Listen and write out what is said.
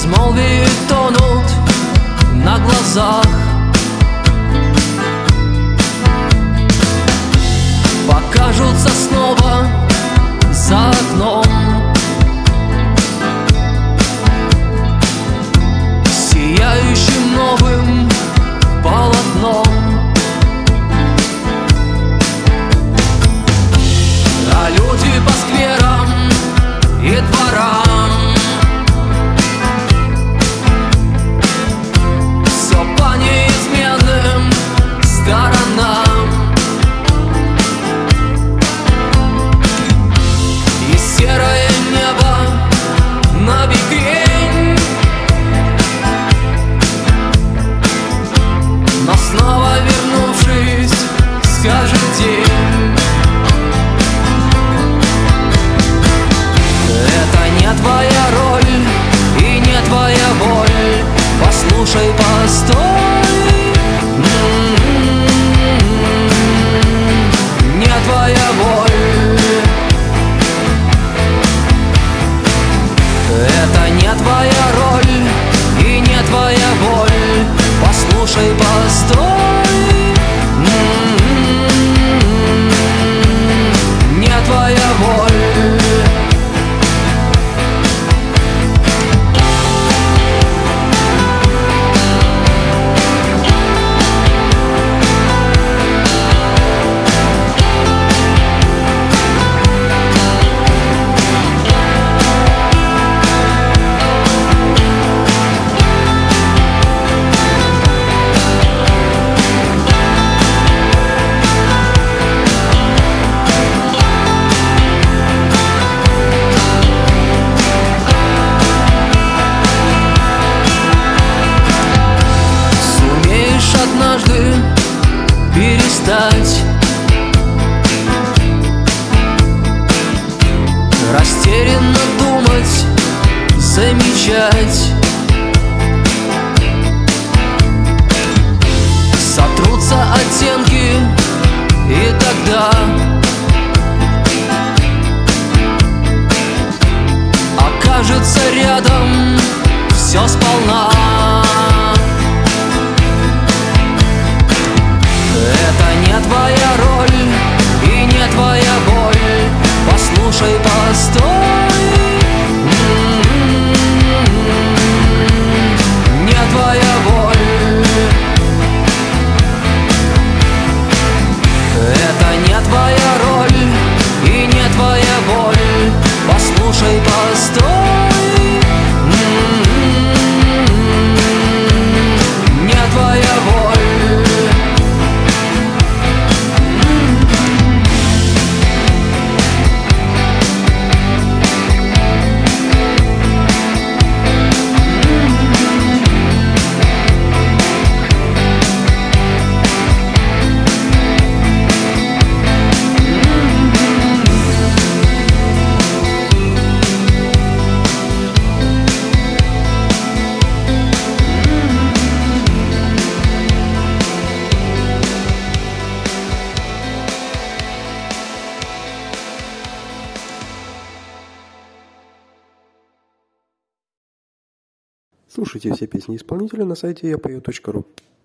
безмолвии тонут на глазах. Покажутся снова за окном сияющим новым полотном. А люди по скверам и дворам все по неизменным сторонам. И серое небо на бекрень, но снова вернувшись, скажет день: это не твоя роль и не твоя боль. Послушай, постой, не твоя боль. Это не твоя роль и не твоя боль. Послушай, постой, не твоя боль. Однажды перестать растерянно думать, замечать. Сотрутся оттенки, и тогда окажется рядом все сполна. Это не твоя роль и не твоя боль. Послушай, постой, не твоя боль. Это не твоя роль и не твоя боль. Послушай, постой, не твоя боль. Слушайте все песни исполнителя на сайте yapeo.ru.